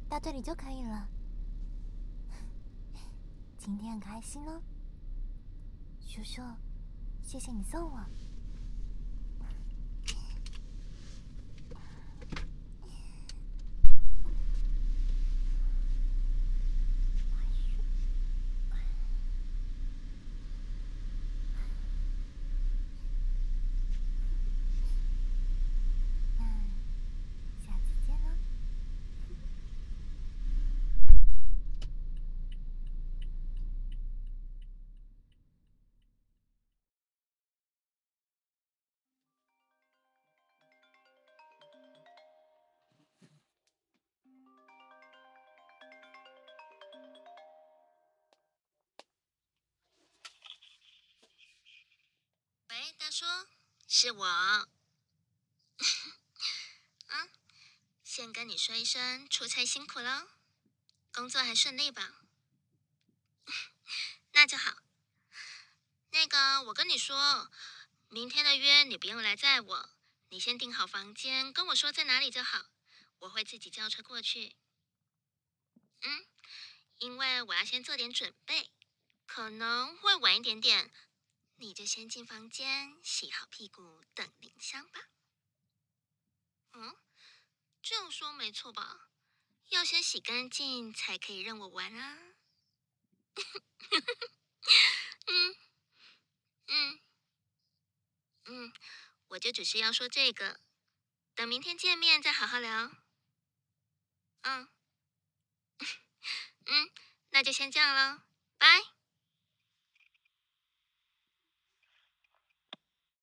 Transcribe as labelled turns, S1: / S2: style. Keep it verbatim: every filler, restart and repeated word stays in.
S1: 到这里就可以了。今天很开心哦，叔叔，谢谢你送我。那下次见喽。
S2: 喂，大叔，是我。啊，先跟你说一声，出差辛苦了，工作还顺利吧？那就好。那个，我跟你说，明天的约你不用来载我，你先订好房间，跟我说在哪里就好，我会自己叫车过去。嗯，因为我要先做点准备，可能会晚一点点，你就先进房间洗好屁股等铃香吧。嗯，这样说没错吧？要先洗干净才可以让我玩啊。嗯嗯嗯，我就只是要说这个，等明天见面再好好聊。嗯嗯，那就先这样了，拜。